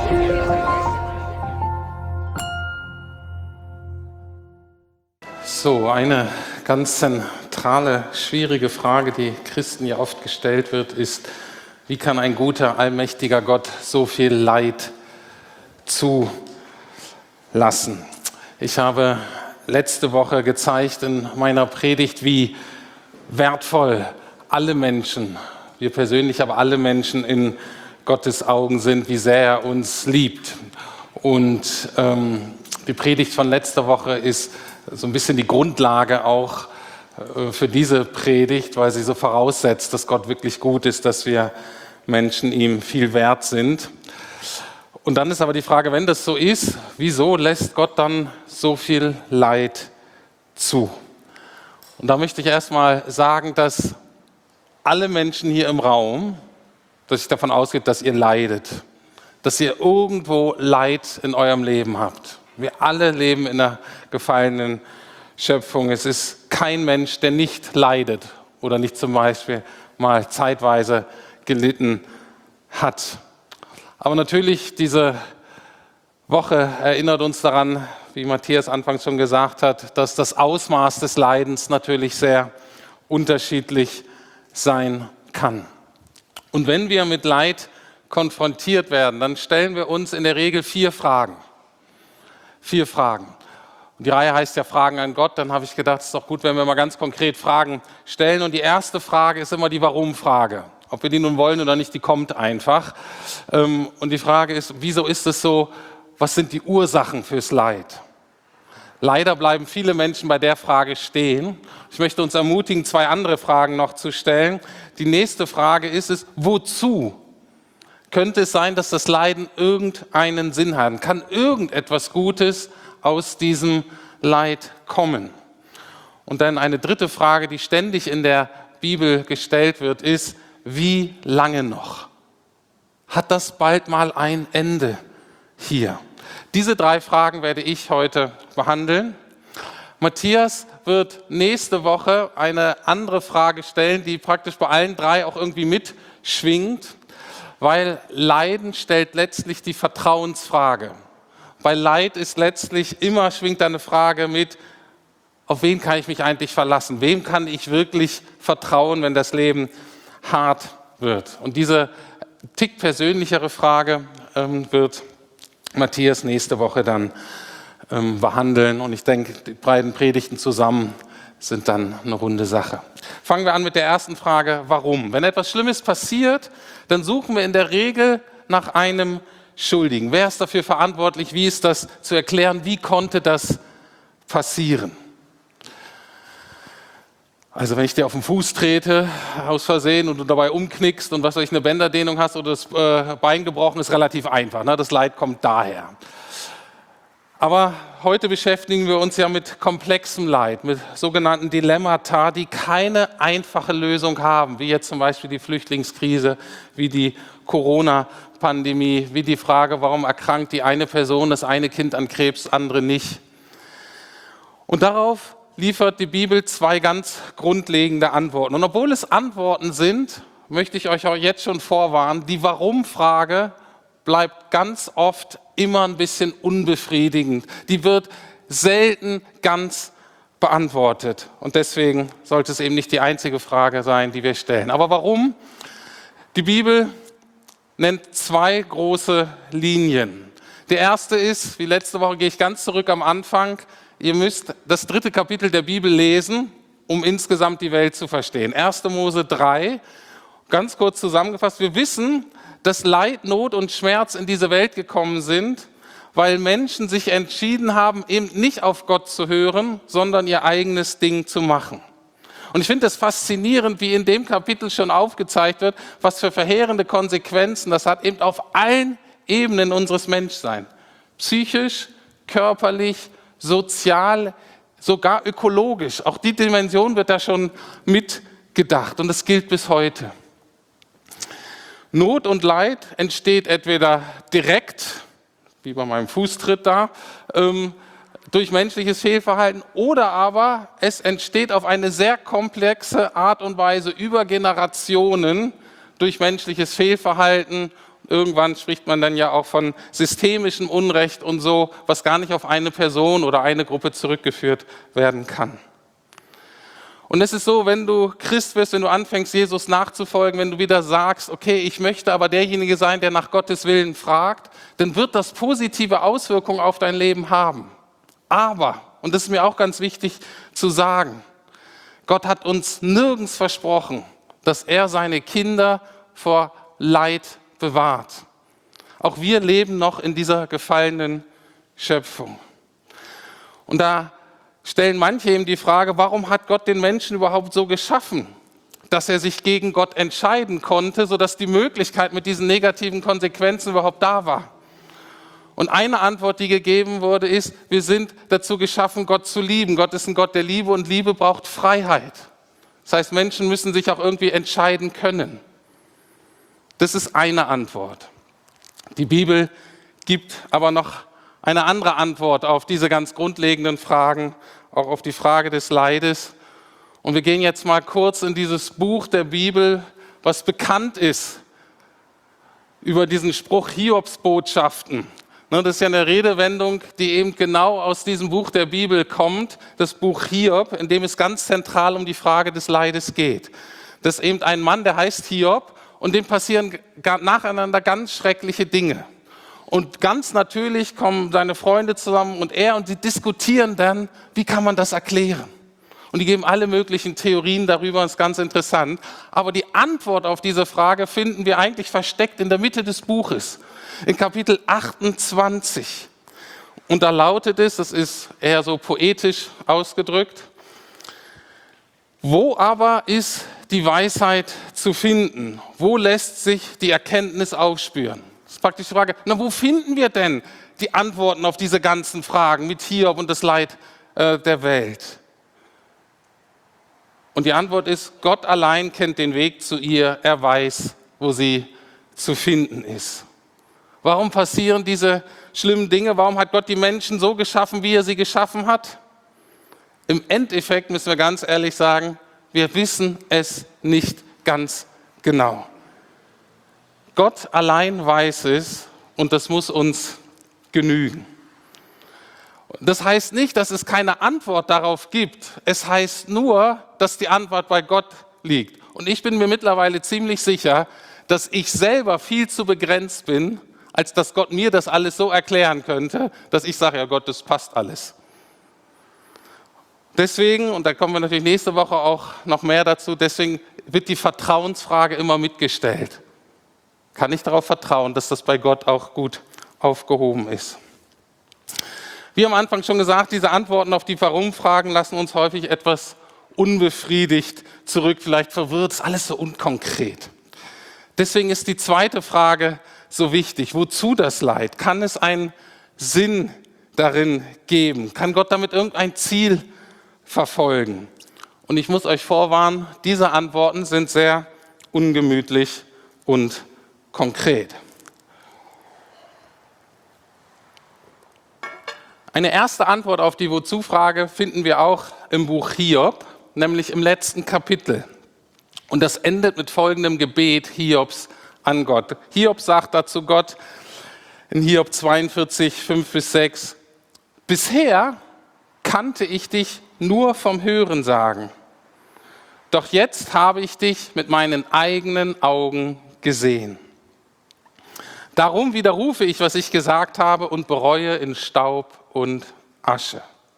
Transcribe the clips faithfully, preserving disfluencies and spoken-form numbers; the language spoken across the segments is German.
So, eine ganz zentrale, schwierige Frage, die Christen ja oft gestellt wird, ist, wie kann ein guter, allmächtiger Gott so viel Leid zulassen? Ich habe letzte Woche gezeigt in meiner Predigt, wie wertvoll alle Menschen, wir persönlich, aber alle Menschen in Gottes Augen sind, wie sehr er uns liebt. Und ähm, die Predigt von letzter Woche ist so ein bisschen die Grundlage auch äh, für diese Predigt, weil sie so voraussetzt, dass Gott wirklich gut ist, dass wir Menschen ihm viel wert sind. Und dann ist aber die Frage, wenn das so ist, wieso lässt Gott dann so viel Leid zu? Und da möchte ich erstmal sagen, dass alle Menschen hier im Raum, dass ich davon ausgehe, dass ihr leidet, dass ihr irgendwo Leid in eurem Leben habt. Wir alle leben in einer gefallenen Schöpfung. Es ist kein Mensch, der nicht leidet oder nicht zum Beispiel mal zeitweise gelitten hat. Aber natürlich, diese Woche erinnert uns daran, wie Matthias anfangs schon gesagt hat, dass das Ausmaß des Leidens natürlich sehr unterschiedlich sein kann. Und wenn wir mit Leid konfrontiert werden, dann stellen wir uns in der Regel vier Fragen. Vier Fragen. Und die Reihe heißt ja Fragen an Gott. Dann habe ich gedacht, es ist doch gut, wenn wir mal ganz konkret Fragen stellen. Und die erste Frage ist immer die Warum-Frage. Ob wir die nun wollen oder nicht, die kommt einfach. Und die Frage ist, wieso ist es so? Was sind die Ursachen fürs Leid? Leider bleiben viele Menschen bei der Frage stehen. Ich möchte uns ermutigen, zwei andere Fragen noch zu stellen. Die nächste Frage ist es, wozu? Könnte es sein, dass das Leiden irgendeinen Sinn hat? Kann irgendetwas Gutes aus diesem Leid kommen? Und dann eine dritte Frage, die ständig in der Bibel gestellt wird, ist, wie lange noch? Hat das bald mal ein Ende hier? Diese drei Fragen werde ich heute behandeln. Matthias wird nächste Woche eine andere Frage stellen, die praktisch bei allen drei auch irgendwie mitschwingt. Weil Leiden stellt letztlich die Vertrauensfrage. Bei Leid ist letztlich immer, schwingt da eine Frage mit, auf wen kann ich mich eigentlich verlassen? Wem kann ich wirklich vertrauen, wenn das Leben hart wird? Und diese tick persönlichere Frage ähm, wird Matthias nächste Woche dann ähm, behandeln. Und ich denke, die beiden Predigten zusammen sind dann eine runde Sache. Fangen wir an mit der ersten Frage, warum? Wenn etwas Schlimmes passiert, dann suchen wir in der Regel nach einem Schuldigen. Wer ist dafür verantwortlich? Wie ist das zu erklären? Wie konnte das passieren? Also wenn ich dir auf den Fuß trete, aus Versehen, und du dabei umknickst und was weiß ich, eine Bänderdehnung hast oder das äh, Bein gebrochen, ist relativ einfach. Ne? Das Leid kommt daher. Aber heute beschäftigen wir uns ja mit komplexem Leid, mit sogenannten Dilemmata, die keine einfache Lösung haben, wie jetzt zum Beispiel die Flüchtlingskrise, wie die Corona-Pandemie, wie die Frage, warum erkrankt die eine Person, das eine Kind an Krebs, andere nicht. Und darauf liefert die Bibel zwei ganz grundlegende Antworten. Und obwohl es Antworten sind, möchte ich euch auch jetzt schon vorwarnen, die Warum-Frage bleibt ganz oft immer ein bisschen unbefriedigend. Die wird selten ganz beantwortet. Und deswegen sollte es eben nicht die einzige Frage sein, die wir stellen. Aber warum? Die Bibel nennt zwei große Linien. Die erste ist, wie letzte Woche gehe ich ganz zurück am Anfang, ihr müsst das dritte Kapitel der Bibel lesen, um insgesamt die Welt zu verstehen. erster Mose drei, ganz kurz zusammengefasst, wir wissen, dass Leid, Not und Schmerz in diese Welt gekommen sind, weil Menschen sich entschieden haben, eben nicht auf Gott zu hören, sondern ihr eigenes Ding zu machen. Und ich finde das faszinierend, wie in dem Kapitel schon aufgezeigt wird, was für verheerende Konsequenzen das hat, eben auf allen Ebenen unseres Menschseins. Psychisch, körperlich, sozial, sogar ökologisch. Auch die Dimension wird da schon mitgedacht und das gilt bis heute. Not und Leid entsteht entweder direkt, wie bei meinem Fußtritt da, ähm, durch menschliches Fehlverhalten, oder aber es entsteht auf eine sehr komplexe Art und Weise über Generationen durch menschliches Fehlverhalten, irgendwann spricht man dann ja auch von systemischem Unrecht und so, was gar nicht auf eine Person oder eine Gruppe zurückgeführt werden kann. Und es ist so, wenn du Christ wirst, wenn du anfängst, Jesus nachzufolgen, wenn du wieder sagst, okay, ich möchte aber derjenige sein, der nach Gottes Willen fragt, dann wird das positive Auswirkungen auf dein Leben haben. Aber, und das ist mir auch ganz wichtig zu sagen, Gott hat uns nirgends versprochen, dass er seine Kinder vor Leid bewahrt. Auch wir leben noch in dieser gefallenen Schöpfung. Und da stellen manche eben die Frage, warum hat Gott den Menschen überhaupt so geschaffen, dass er sich gegen Gott entscheiden konnte, sodass die Möglichkeit mit diesen negativen Konsequenzen überhaupt da war. Und eine Antwort, die gegeben wurde, ist, wir sind dazu geschaffen, Gott zu lieben. Gott ist ein Gott der Liebe und Liebe braucht Freiheit. Das heißt, Menschen müssen sich auch irgendwie entscheiden können. Das ist eine Antwort. Die Bibel gibt aber noch eine andere Antwort auf diese ganz grundlegenden Fragen, auch auf die Frage des Leides. Und wir gehen jetzt mal kurz in dieses Buch der Bibel, was bekannt ist über diesen Spruch Hiobsbotschaften. Das ist ja eine Redewendung, die eben genau aus diesem Buch der Bibel kommt, das Buch Hiob, in dem es ganz zentral um die Frage des Leides geht. Das ist eben ein Mann, der heißt Hiob und dem passieren nacheinander ganz schreckliche Dinge. Und ganz natürlich kommen seine Freunde zusammen und er und sie diskutieren dann, wie kann man das erklären? Und die geben alle möglichen Theorien darüber, das ist ganz interessant. Aber die Antwort auf diese Frage finden wir eigentlich versteckt in der Mitte des Buches, in Kapitel achtundzwanzig. Und da lautet es, das ist eher so poetisch ausgedrückt, wo aber ist die Weisheit zu finden? Wo lässt sich die Erkenntnis aufspüren? Das ist praktisch die Frage, na, wo finden wir denn die Antworten auf diese ganzen Fragen mit Hiob und das Leid äh, der Welt? Und die Antwort ist, Gott allein kennt den Weg zu ihr, er weiß, wo sie zu finden ist. Warum passieren diese schlimmen Dinge? Warum hat Gott die Menschen so geschaffen, wie er sie geschaffen hat? Im Endeffekt müssen wir ganz ehrlich sagen, wir wissen es nicht ganz genau. Gott allein weiß es und das muss uns genügen. Das heißt nicht, dass es keine Antwort darauf gibt. Es heißt nur, dass die Antwort bei Gott liegt. Und ich bin mir mittlerweile ziemlich sicher, dass ich selber viel zu begrenzt bin, als dass Gott mir das alles so erklären könnte, dass ich sage, ja Gott, das passt alles. Deswegen, und da kommen wir natürlich nächste Woche auch noch mehr dazu, deswegen wird die Vertrauensfrage immer mitgestellt. Kann ich darauf vertrauen, dass das bei Gott auch gut aufgehoben ist? Wie am Anfang schon gesagt, diese Antworten auf die Warum-Fragen lassen uns häufig etwas unbefriedigt zurück, vielleicht verwirrt, ist alles so unkonkret. Deswegen ist die zweite Frage so wichtig. Wozu das Leid? Kann es einen Sinn darin geben? Kann Gott damit irgendein Ziel verfolgen? Und ich muss euch vorwarnen, diese Antworten sind sehr ungemütlich und konkret. Eine erste Antwort auf die Wozu-Frage finden wir auch im Buch Hiob, nämlich im letzten Kapitel. Und das endet mit folgendem Gebet Hiobs an Gott. Hiob sagt dazu Gott in Hiob zweiundvierzig, fünf bis sechs, bisher kannte ich dich nur vom Hörensagen, doch jetzt habe ich dich mit meinen eigenen Augen gesehen. Darum widerrufe ich, was ich gesagt habe und bereue in Staub und Asche.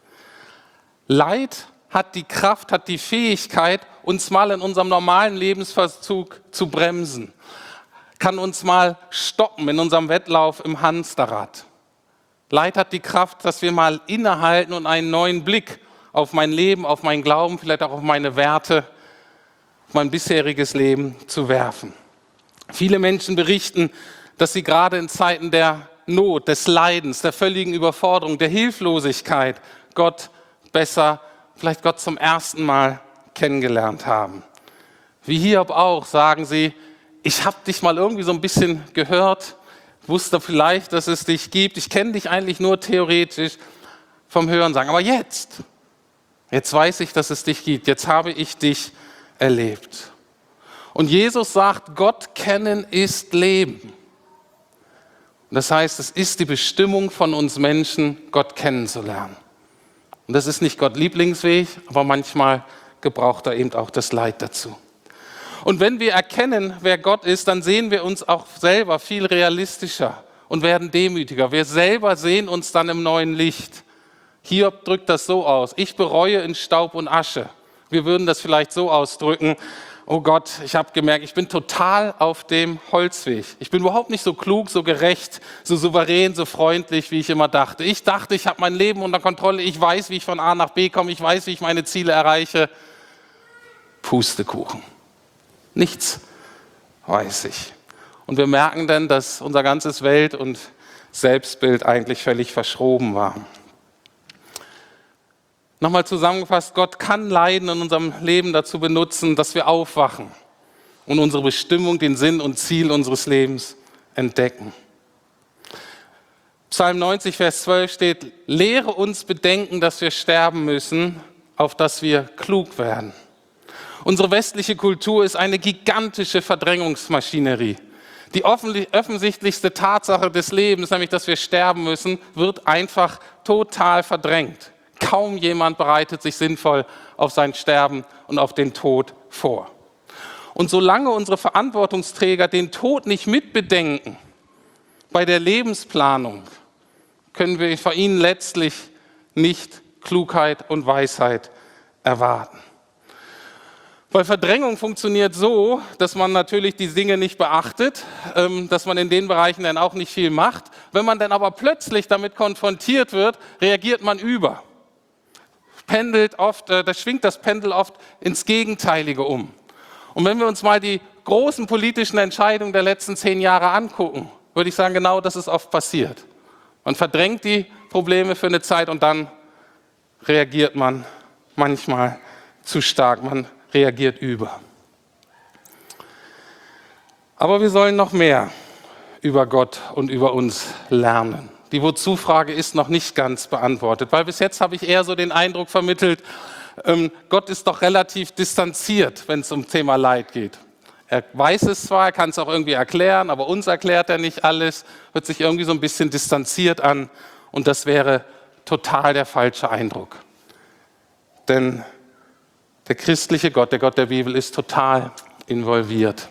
Leid hat die Kraft, hat die Fähigkeit, uns mal in unserem normalen Lebensverzug zu bremsen, kann uns mal stoppen in unserem Wettlauf im Hamsterrad. Leid hat die Kraft, dass wir mal innehalten und einen neuen Blick auf mein Leben, auf meinen Glauben, vielleicht auch auf meine Werte, auf mein bisheriges Leben zu werfen. Viele Menschen berichten, dass sie gerade in Zeiten der Not, des Leidens, der völligen Überforderung, der Hilflosigkeit Gott besser, vielleicht Gott zum ersten Mal kennengelernt haben. Wie Hiob auch sagen sie, ich habe dich mal irgendwie so ein bisschen gehört, wusste vielleicht, dass es dich gibt, ich kenne dich eigentlich nur theoretisch vom Hörensagen, aber jetzt, jetzt weiß ich, dass es dich gibt, jetzt habe ich dich erlebt. Und Jesus sagt, Gott kennen ist Leben. Und das heißt, es ist die Bestimmung von uns Menschen, Gott kennenzulernen. Und das ist nicht Gott Lieblingsweg, aber manchmal gebraucht er eben auch das Leid dazu. Und wenn wir erkennen, wer Gott ist, dann sehen wir uns auch selber viel realistischer und werden demütiger. Wir selber sehen uns dann im neuen Licht. Hiob drückt das so aus: Ich bereue in Staub und Asche. Wir würden das vielleicht so ausdrücken: Oh Gott, ich habe gemerkt, ich bin total auf dem Holzweg. Ich bin überhaupt nicht so klug, so gerecht, so souverän, so freundlich, wie ich immer dachte. Ich dachte, ich habe mein Leben unter Kontrolle. Ich weiß, wie ich von A nach B komme. Ich weiß, wie ich meine Ziele erreiche. Pustekuchen. Nichts weiß ich. Und wir merken dann, dass unser ganzes Welt- und Selbstbild eigentlich völlig verschroben war. Nochmal zusammengefasst: Gott kann Leiden in unserem Leben dazu benutzen, dass wir aufwachen und unsere Bestimmung, den Sinn und Ziel unseres Lebens entdecken. Psalm neunzig, Vers zwölf steht: Lehre uns bedenken, dass wir sterben müssen, auf dass wir klug werden. Unsere westliche Kultur ist eine gigantische Verdrängungsmaschinerie. Die offensichtlichste Tatsache des Lebens, nämlich dass wir sterben müssen, wird einfach total verdrängt. Kaum jemand bereitet sich sinnvoll auf sein Sterben und auf den Tod vor. Und solange unsere Verantwortungsträger den Tod nicht mitbedenken bei der Lebensplanung, können wir von ihnen letztlich nicht Klugheit und Weisheit erwarten. Weil Verdrängung funktioniert so, dass man natürlich die Dinge nicht beachtet, dass man in den Bereichen dann auch nicht viel macht. Wenn man dann aber plötzlich damit konfrontiert wird, reagiert man über. Pendelt oft, da schwingt das Pendel oft ins Gegenteilige um. Und wenn wir uns mal die großen politischen Entscheidungen der letzten zehn Jahre angucken, würde ich sagen, genau das ist oft passiert. Man verdrängt die Probleme für eine Zeit und dann reagiert man manchmal zu stark, man reagiert über. Aber wir sollen noch mehr über Gott und über uns lernen. Die Wozu-Frage ist noch nicht ganz beantwortet, weil bis jetzt habe ich eher so den Eindruck vermittelt, ähm, Gott ist doch relativ distanziert, wenn es um Thema Leid geht. Er weiß es zwar, er kann es auch irgendwie erklären, aber uns erklärt er nicht alles, hört sich irgendwie so ein bisschen distanziert an und das wäre total der falsche Eindruck. Denn der christliche Gott, der Gott der Bibel, ist total involviert.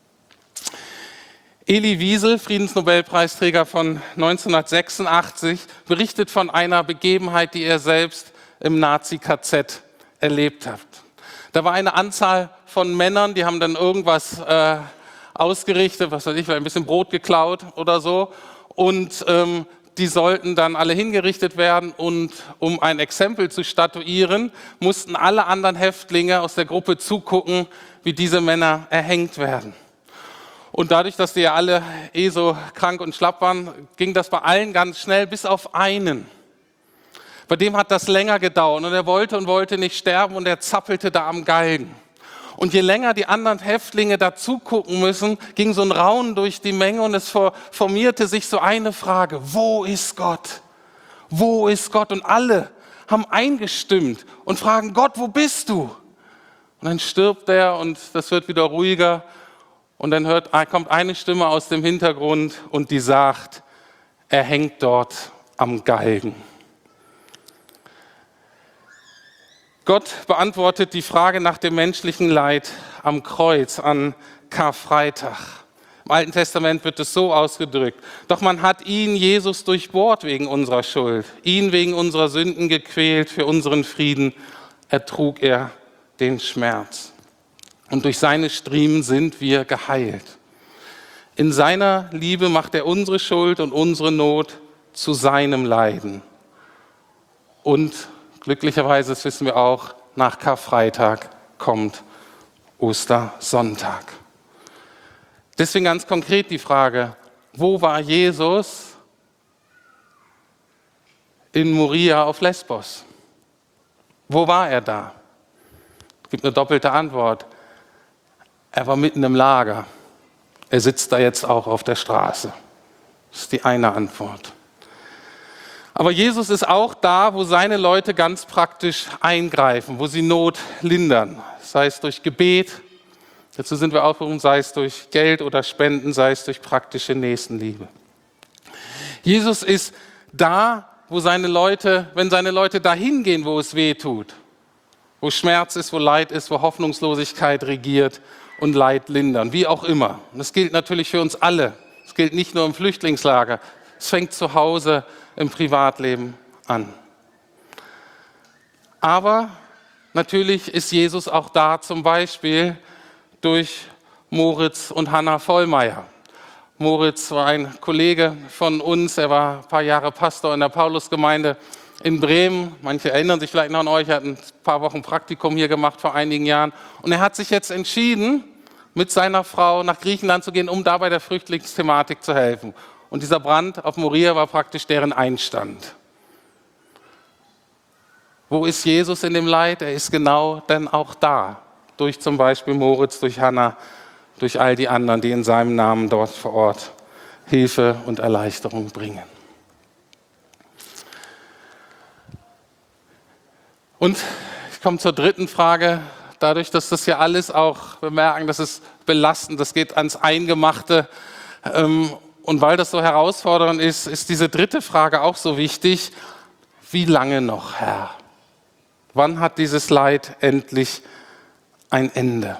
Elie Wiesel, Friedensnobelpreisträger von neunzehnhundertsechsundachtzig, berichtet von einer Begebenheit, die er selbst im Nazi-K Z erlebt hat. Da war eine Anzahl von Männern, die haben dann irgendwas äh, ausgerichtet, was weiß ich, vielleicht ein bisschen Brot geklaut oder so. Und ähm, die sollten dann alle hingerichtet werden. Und um ein Exempel zu statuieren, mussten alle anderen Häftlinge aus der Gruppe zugucken, wie diese Männer erhängt werden. Und dadurch, dass die ja alle eh so krank und schlapp waren, ging das bei allen ganz schnell, bis auf einen. Bei dem hat das länger gedauert und er wollte und wollte nicht sterben und er zappelte da am Galgen. Und je länger die anderen Häftlinge da zugucken müssen, ging so ein Raunen durch die Menge und es formierte sich so eine Frage: Wo ist Gott? Wo ist Gott? Und alle haben eingestimmt und fragen: Gott, wo bist du? Und dann stirbt er und das wird wieder ruhiger. Und dann hört, kommt eine Stimme aus dem Hintergrund und die sagt: Er hängt dort am Galgen. Gott beantwortet die Frage nach dem menschlichen Leid am Kreuz an Karfreitag. Im Alten Testament wird es so ausgedrückt: Doch man hat ihn, Jesus, durchbohrt wegen unserer Schuld, ihn wegen unserer Sünden gequält, für unseren Frieden ertrug er den Schmerz. Und durch seine Striemen sind wir geheilt. In seiner Liebe macht er unsere Schuld und unsere Not zu seinem Leiden. Und glücklicherweise, das wissen wir auch, nach Karfreitag kommt Ostersonntag. Deswegen ganz konkret die Frage: Wo war Jesus in Moria auf Lesbos? Wo war er da? Es gibt eine doppelte Antwort. Er war mitten im Lager. Er sitzt da jetzt auch auf der Straße. Das ist die eine Antwort. Aber Jesus ist auch da, wo seine Leute ganz praktisch eingreifen, wo sie Not lindern. Sei es durch Gebet, dazu sind wir aufgerufen, sei es durch Geld oder Spenden, sei es durch praktische Nächstenliebe. Jesus ist da, wo seine Leute, wenn seine Leute dahin gehen, wo es weh tut, wo Schmerz ist, wo Leid ist, wo Hoffnungslosigkeit regiert und Leid lindern, wie auch immer. Und das gilt natürlich für uns alle. Es gilt nicht nur im Flüchtlingslager. Es fängt zu Hause im Privatleben an. Aber natürlich ist Jesus auch da, zum Beispiel durch Moritz und Hanna Vollmeier. Moritz war ein Kollege von uns, er war ein paar Jahre Pastor in der Paulusgemeinde in Bremen. Manche erinnern sich vielleicht noch an euch, er hat ein paar Wochen Praktikum hier gemacht vor einigen Jahren. Und er hat sich jetzt entschieden, mit seiner Frau nach Griechenland zu gehen, um da bei der Flüchtlingsthematik zu helfen. Und dieser Brand auf Moria war praktisch deren Einstand. Wo ist Jesus in dem Leid? Er ist genau dann auch da. Durch zum Beispiel Moritz, durch Hanna, durch all die anderen, die in seinem Namen dort vor Ort Hilfe und Erleichterung bringen. Und ich komme zur dritten Frage. Dadurch, dass das ja alles auch, wir merken, das ist belastend, das geht ans Eingemachte. Und weil das so herausfordernd ist, ist diese dritte Frage auch so wichtig. Wie lange noch, Herr? Wann hat dieses Leid endlich ein Ende?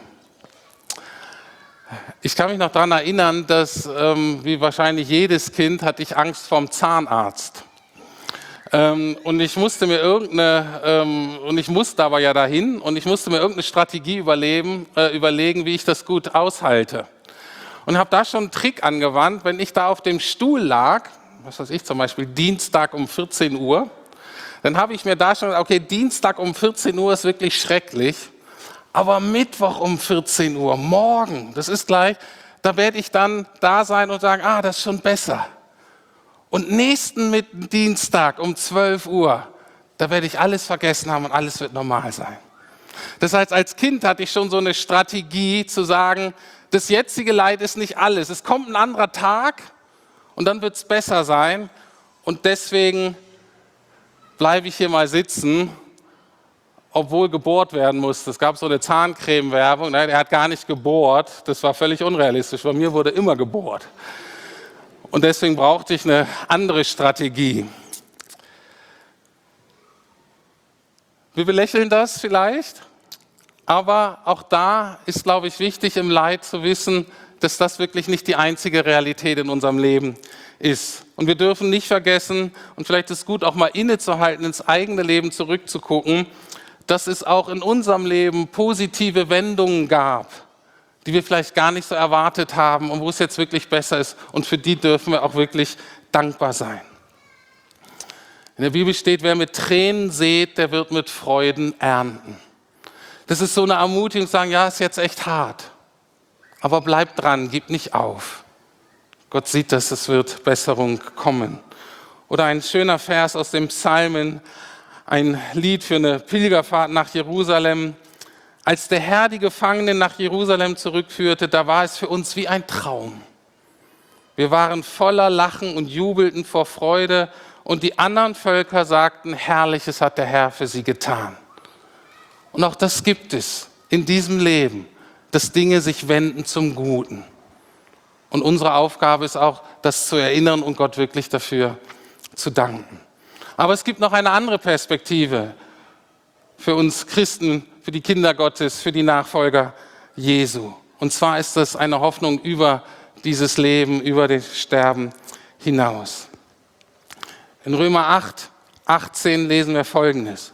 Ich kann mich noch daran erinnern, dass, ähm, wie wahrscheinlich jedes Kind, hatte ich Angst vorm Zahnarzt. Ähm, und ich musste mir irgendeine, ähm, und ich musste aber ja dahin, und ich musste mir irgendeine Strategie überleben, äh, überlegen, wie ich das gut aushalte. Und habe da schon einen Trick angewandt, wenn ich da auf dem Stuhl lag, was weiß ich, zum Beispiel Dienstag um vierzehn Uhr, dann habe ich mir da schon, okay, Dienstag um vierzehn Uhr ist wirklich schrecklich, aber Mittwoch um vierzehn Uhr, morgen, das ist gleich, da werde ich dann da sein und sagen, ah, das ist schon besser. Und nächsten mit Dienstag um zwölf Uhr, da werde ich alles vergessen haben und alles wird normal sein. Das heißt, als Kind hatte ich schon so eine Strategie zu sagen, das jetzige Leid ist nicht alles. Es kommt ein anderer Tag und dann wird es besser sein. Und deswegen bleibe ich hier mal sitzen, obwohl gebohrt werden musste. Es gab so eine Zahncreme-Werbung, ne? Der hat gar nicht gebohrt. Das war völlig unrealistisch. Bei mir wurde immer gebohrt. Und deswegen brauchte ich eine andere Strategie. Wir belächeln das vielleicht, aber auch da ist, glaube ich, wichtig im Leid zu wissen, dass das wirklich nicht die einzige Realität in unserem Leben ist. Und wir dürfen nicht vergessen, und vielleicht ist es gut, auch mal innezuhalten, ins eigene Leben zurückzugucken, dass es auch in unserem Leben positive Wendungen gab, die wir vielleicht gar nicht so erwartet haben und wo es jetzt wirklich besser ist. Und für die dürfen wir auch wirklich dankbar sein. In der Bibel steht, wer mit Tränen sät, der wird mit Freuden ernten. Das ist so eine Ermutigung, sagen, ja, ist jetzt echt hart, aber bleib dran, gib nicht auf. Gott sieht das, es wird Besserung kommen. Oder ein schöner Vers aus dem Psalmen, ein Lied für eine Pilgerfahrt nach Jerusalem. Als der Herr die Gefangenen nach Jerusalem zurückführte, da war es für uns wie ein Traum. Wir waren voller Lachen und jubelten vor Freude und die anderen Völker sagten, Herrliches hat der Herr für sie getan. Und auch das gibt es in diesem Leben, dass Dinge sich wenden zum Guten. Und unsere Aufgabe ist auch, das zu erinnern und Gott wirklich dafür zu danken. Aber es gibt noch eine andere Perspektive für uns Christen, für die Kinder Gottes, für die Nachfolger Jesu. Und zwar ist das eine Hoffnung über dieses Leben, über das Sterben hinaus. In Römer acht, achtzehn lesen wir Folgendes.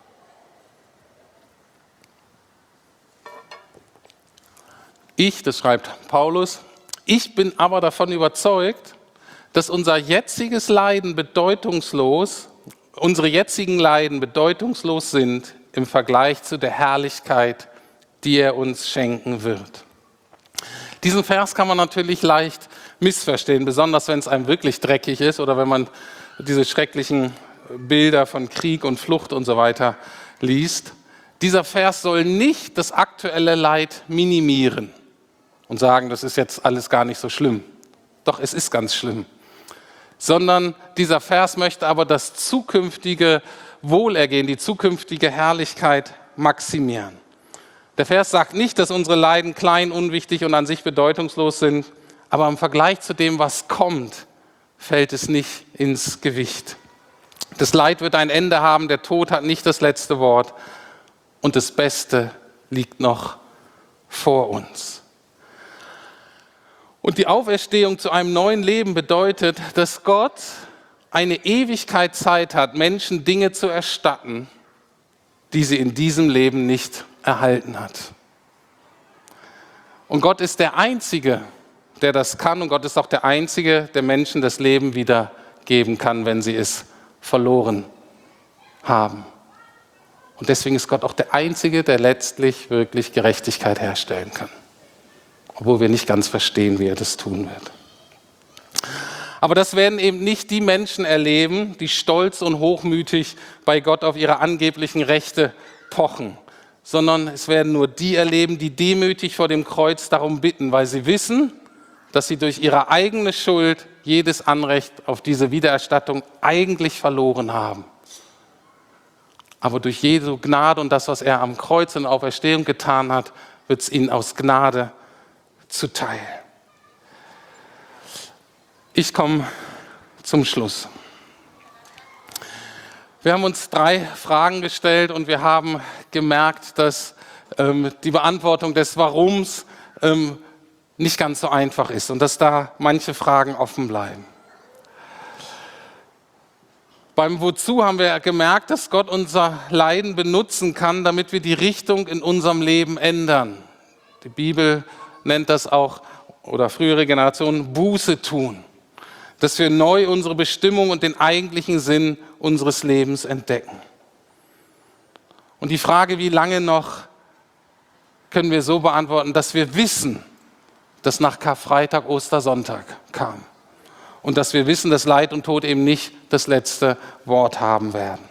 Ich, das schreibt Paulus, ich bin aber davon überzeugt, dass unser jetziges Leiden bedeutungslos, unsere jetzigen Leiden bedeutungslos sind im Vergleich zu der Herrlichkeit, die er uns schenken wird. Diesen Vers kann man natürlich leicht missverstehen, besonders wenn es einem wirklich dreckig ist oder wenn man diese schrecklichen Bilder von Krieg und Flucht und so weiter liest. Dieser Vers soll nicht das aktuelle Leid minimieren und sagen, das ist jetzt alles gar nicht so schlimm. Doch, es ist ganz schlimm. Sondern dieser Vers möchte aber das zukünftige Wohlergehen, die zukünftige Herrlichkeit maximieren. Der Vers sagt nicht, dass unsere Leiden klein, unwichtig und an sich bedeutungslos sind, aber im Vergleich zu dem, was kommt, fällt es nicht ins Gewicht. Das Leid wird ein Ende haben, der Tod hat nicht das letzte Wort und das Beste liegt noch vor uns. Und die Auferstehung zu einem neuen Leben bedeutet, dass Gott eine Ewigkeit Zeit hat, Menschen Dinge zu erstatten, die sie in diesem Leben nicht erhalten hat. Und Gott ist der Einzige, der das kann, und Gott ist auch der Einzige, der Menschen das Leben wieder geben kann, wenn sie es verloren haben. Und deswegen ist Gott auch der Einzige, der letztlich wirklich Gerechtigkeit herstellen kann. Obwohl wir nicht ganz verstehen, wie er das tun wird. Aber das werden eben nicht die Menschen erleben, die stolz und hochmütig bei Gott auf ihre angeblichen Rechte pochen, sondern es werden nur die erleben, die demütig vor dem Kreuz darum bitten, weil sie wissen, dass sie durch ihre eigene Schuld jedes Anrecht auf diese Wiedererstattung eigentlich verloren haben. Aber durch Jesu Gnade und das, was er am Kreuz in der Auferstehung getan hat, wird es ihnen aus Gnade zuteil. Ich komme zum Schluss. Wir haben uns drei Fragen gestellt und wir haben gemerkt, dass ähm, die Beantwortung des Warums ähm, nicht ganz so einfach ist und dass da manche Fragen offen bleiben. Beim Wozu haben wir gemerkt, dass Gott unser Leiden benutzen kann, damit wir die Richtung in unserem Leben ändern. Die Bibel nennt das auch, oder frühere Generationen, Buße tun. Dass wir neu unsere Bestimmung und den eigentlichen Sinn unseres Lebens entdecken. Und die Frage, wie lange noch, können wir so beantworten, dass wir wissen, dass nach Karfreitag Ostersonntag kam. Und dass wir wissen, dass Leid und Tod eben nicht das letzte Wort haben werden.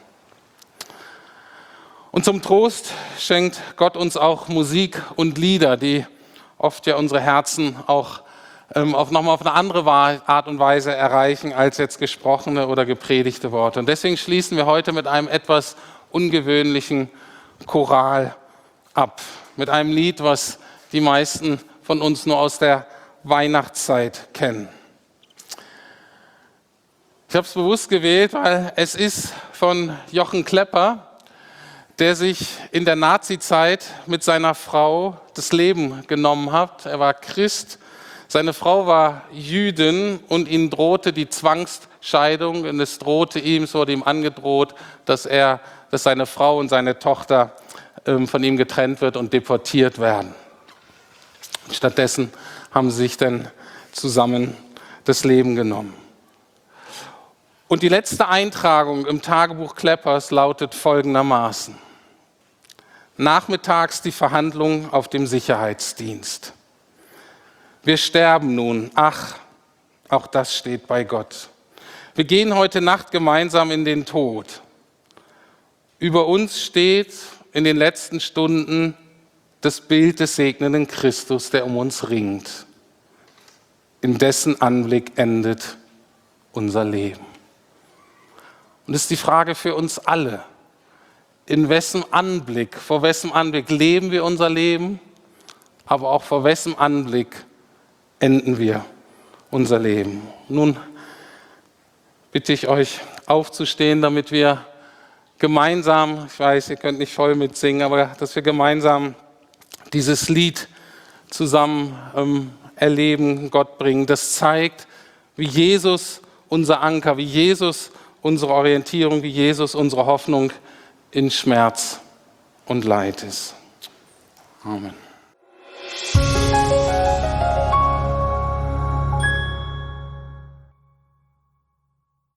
Und zum Trost schenkt Gott uns auch Musik und Lieder, die oft ja unsere Herzen auch ähm, auf, nochmal auf eine andere Art und Weise erreichen, als jetzt gesprochene oder gepredigte Worte. Und deswegen schließen wir heute mit einem etwas ungewöhnlichen Choral ab. Mit einem Lied, was die meisten von uns nur aus der Weihnachtszeit kennen. Ich habe es bewusst gewählt, weil es ist von Jochen Klepper, der sich in der Nazizeit mit seiner Frau das Leben genommen hat. Er war Christ, seine Frau war Jüdin und ihm drohte die Zwangsscheidung. Und es drohte ihm, es wurde ihm angedroht, dass, er, dass seine Frau und seine Tochter ähm, von ihm getrennt wird und deportiert werden. Stattdessen haben sie sich dann zusammen das Leben genommen. Und die letzte Eintragung im Tagebuch Kleppers lautet folgendermaßen. Nachmittags die Verhandlung auf dem Sicherheitsdienst. Wir sterben nun, ach, auch das steht bei Gott. Wir gehen heute Nacht gemeinsam in den Tod. Über uns steht in den letzten Stunden das Bild des segnenden Christus, der um uns ringt. In dessen Anblick endet unser Leben. Und es ist die Frage für uns alle, in wessen Anblick, vor wessen Anblick leben wir unser Leben, aber auch vor wessen Anblick enden wir unser Leben. Nun bitte ich euch aufzustehen, damit wir gemeinsam, ich weiß, ihr könnt nicht voll mitsingen, aber dass wir gemeinsam dieses Lied zusammen ähm, erleben, Gott bringen. Das zeigt, wie Jesus unser Anker, wie Jesus unsere Orientierung, wie Jesus unsere Hoffnung in Schmerz und Leid ist. Amen.